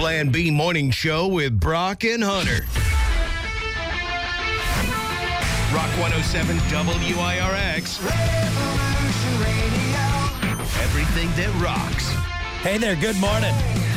Plan B morning show with Brock and Hunter. Rock 107 WIRX. Revolution Radio. Everything that rocks. Hey there, good morning.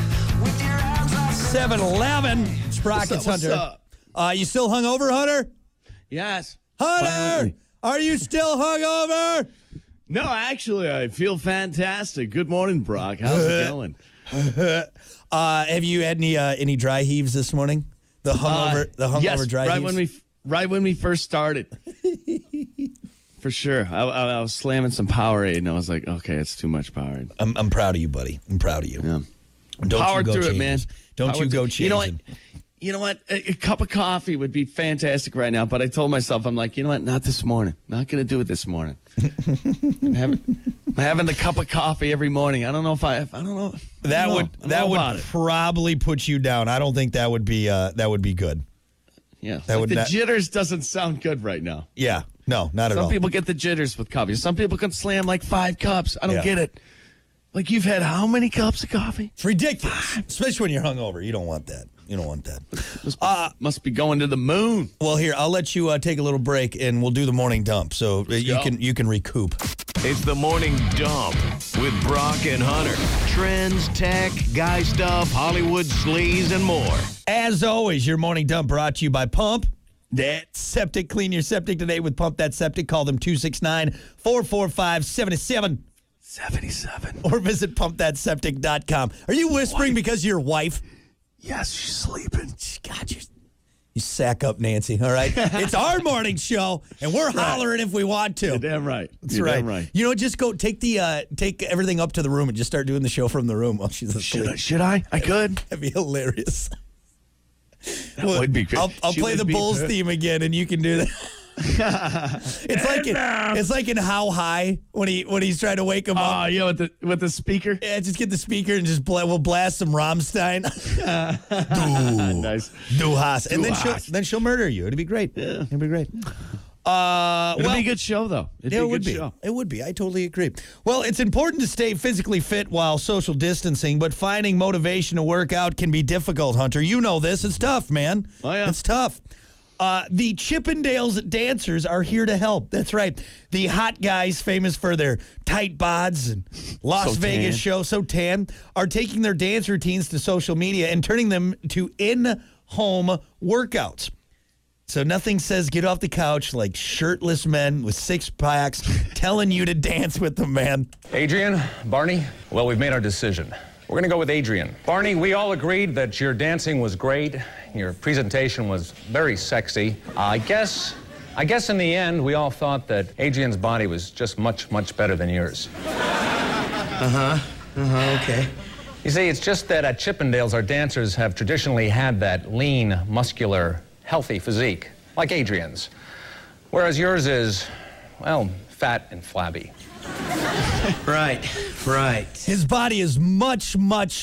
7-Eleven. It's Brock and Hunter. You still hungover, Hunter? Yes. Hunter, Finally. are you still hungover? No, actually, I feel fantastic. Good morning, Brock. How's it going? Have you had any dry heaves this morning? The hungover yes, dry heaves? Right when we first started. For sure. I was slamming some Powerade, and I was like, okay, it's too much Powerade. I'm proud of you, buddy. I'm proud of you. Yeah. Don't Power you go through changing. it, man. Don't Power you go through- changing. You know what? A cup of coffee would be fantastic right now, but I told myself, I'm like, you know what? Not this morning. Not going to do it this morning. I'm having the cup of coffee every morning. I don't know if I don't know. That would about it. probably put you down. I don't think that would be good. Yeah. That would the not- jitters doesn't sound good right now. Yeah. No, not at all. Some people get the jitters with coffee. Some people can slam like 5 cups. I don't get it. Like, you've had how many cups of coffee? It's ridiculous. Especially when you're hungover. You don't want that. You don't want that. Must be going to the moon. Well, here, I'll let you take a little break, and we'll do the morning dump, so you can recoup. It's the morning dump with Brock and Hunter. Trends, tech, guy stuff, Hollywood sleaze, and more. As always, your morning dump brought to you by Pump That Septic. Clean your septic today with Pump That Septic. Call them 269-445-7777. Or visit pumpthatseptic.com. Are you whispering because of your wife? Yes, she's sleeping. God, you sack up, Nancy. All right? It's our morning show, and we're hollering if we want to. You're damn right. That's right. Damn right. You know, just go take everything up to the room and just start doing the show from the room while she's asleep. Should I? I could. That'd be hilarious. That would be great. I'll She play would the be Bulls good. theme again, and you can do that. It's like in How High when he's trying to wake him up. Oh, yeah, with the speaker. Yeah, just get the speaker and just we'll blast some Rammstein. Nice. Du hast. And Du then hast. she'll murder you. It'd be great. Yeah. It'd be great. It'd be a good show, though. It'd be a good show. It would be. I totally agree. Well, it's important to stay physically fit while social distancing, but finding motivation to work out can be difficult, Hunter. You know this. It's tough, man. Oh, yeah. It's tough. The Chippendales dancers are here to help. That's right. The hot guys famous for their tight bods and Las So Vegas tan. show, so tan, are taking their dance routines to social media and turning them to in-home workouts. So nothing says get off the couch like shirtless men with six-packs telling you to dance with them, man. Adrian, Barney, well, we've made our decision. We're going to go with Adrian. Barney, we all agreed that your dancing was great. Your presentation was very sexy. I guess in the end, we all thought that Adrian's body was just much, much better than yours. Okay. You see, it's just that at Chippendales, our dancers have traditionally had that lean, muscular, healthy physique, like Adrian's. Whereas yours is, well, fat and flabby. Right. His body is much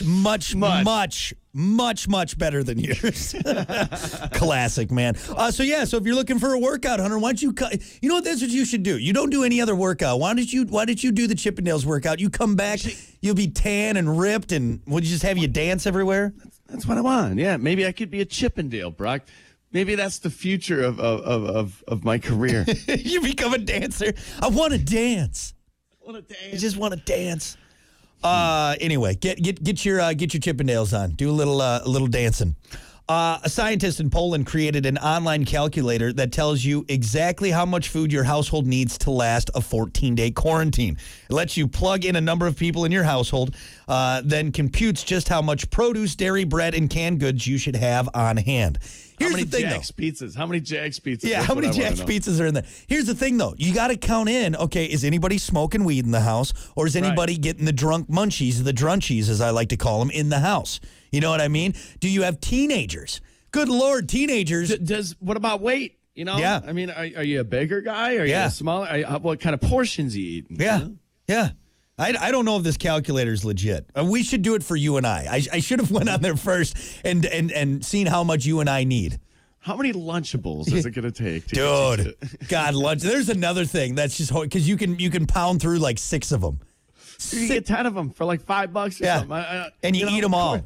better than yours. Classic, man. So if you're looking for a workout, Hunter, why don't you you know what, that's what you should do. You don't do any other workout. Why did you do the Chippendales workout? You come back, you'll be tan and ripped, and would you just have you dance everywhere? That's what I want. Yeah, maybe I could be a Chippendale, Brock. Maybe that's the future of my career. You become a dancer. I want to dance. I I just want to dance. Anyway, get your Chippendales on. Do a little dancing. A scientist in Poland created an online calculator that tells you exactly how much food your household needs to last a 14-day quarantine. It lets you plug in a number of people in your household, then computes just how much produce, dairy, bread, and canned goods you should have on hand. Here's How many the thing, Jack's pizzas? How many Jack's pizzas? Yeah, That's how what many I wanna Jack's know. pizzas are in there? Here's the thing, though. You got to count in, okay, is anybody smoking weed in the house, or is anybody getting the drunk munchies, the drunchies, as I like to call them, in the house? You know what I mean? Do you have teenagers? Good Lord, teenagers. What about weight? You know? Yeah. I mean, are you a bigger guy? Are you Yeah. a smaller? What kind of portions you eat? Yeah. I don't know if this calculator is legit. We should do it for you and I should have went on there first and seen how much you and I need. How many Lunchables is it going to take? Dude, God, lunch. There's another thing that's just because you can pound through like 6 of them. You get 10 of them for like $5 or Yeah. something. And you eat them all.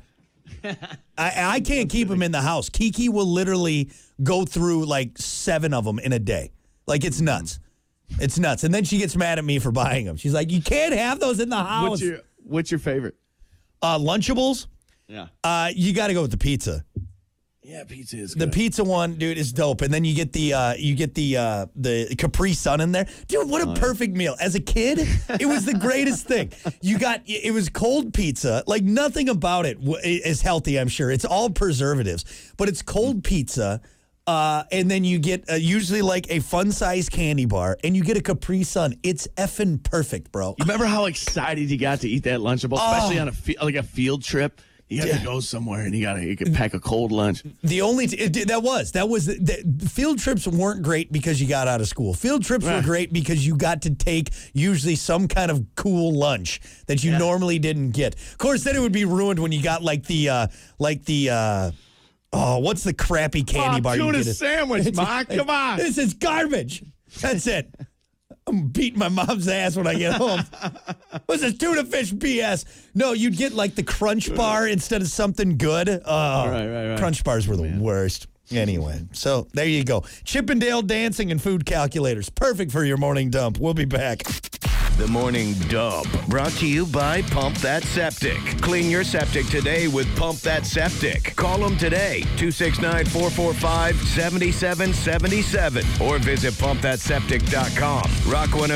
I can't keep them in the house. Kiki will literally go through like 7 of them in a day. Like, it's nuts. It's nuts. And then she gets mad at me for buying them. She's like, you can't have those in the house. What's your favorite? Lunchables? Yeah. You got to go with the pizza. Yeah, pizza is The good. pizza one, dude, is dope. And then you get the Capri Sun in there. Dude, what a perfect meal. As a kid, it was the greatest thing. It was cold pizza. Like, nothing about it is healthy, I'm sure. It's all preservatives. But it's cold pizza. And then you get usually like a fun-sized candy bar, and you get a Capri Sun. It's effing perfect, bro. You remember how excited you got to eat that Lunchable, especially on a field trip? You had to go somewhere, and you could pack a cold lunch. The field trips weren't great because you got out of school. Field trips were great because you got to take usually some kind of cool lunch that you normally didn't get. Of course, then it would be ruined when you got what's the crappy candy bar you tuna get? sandwich, Ma. Come on. This is garbage. That's it. I'm beating my mom's ass when I get home. What's this tuna fish BS? No, you'd get like the Crunch Bar instead of something good. Right. Crunch Bars were the worst. Anyway, so there you go. Chippendale dancing and food calculators. Perfect for your morning dump. We'll be back. The Morning Dump, brought to you by Pump That Septic. Clean your septic today with Pump That Septic. Call them today, 269-445-7777, or visit pumpthatseptic.com. Rock 102.